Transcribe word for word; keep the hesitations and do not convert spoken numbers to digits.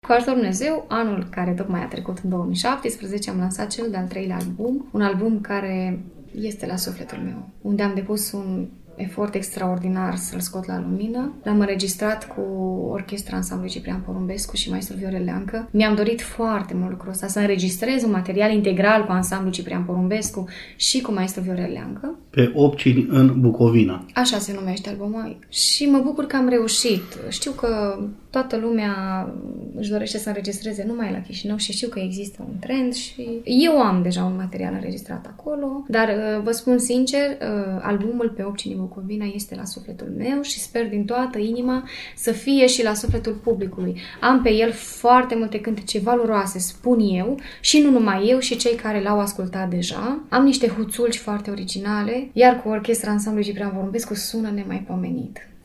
Cu ajutorul Dumnezeu, anul care tocmai a trecut în două mii șaptesprezece, am lansat cel de-al treilea album, un album care este la sufletul meu, unde am depus un efort extraordinar să-l scot la lumină. L-am înregistrat cu orchestra ansamblului Ciprian Porumbescu și maestru Viorel Leancă. Mi-am dorit foarte mult lucrul ăsta, să înregistrez un material integral cu ansamblul Ciprian Porumbescu și cu maestru Viorel Leancă. Pe Opcini în Bucovina. Așa se numește albumul. Și mă bucur că am reușit. Știu că toată lumea își dorește să înregistreze numai la Chișinău și știu că există un trend și eu am deja un material înregistrat acolo, dar vă spun sincer, albumul Pe Opcini Bucovina este la sufletul meu și sper din toată inima să fie și la sufletul publicului. Am pe el foarte multe cântece valoroase, spun eu, și nu numai eu, și cei care l-au ascultat deja. Am niște huțulci foarte originale, iar cu orchestra ansamblului Ciprian Porumbescu sună nemaipomenit.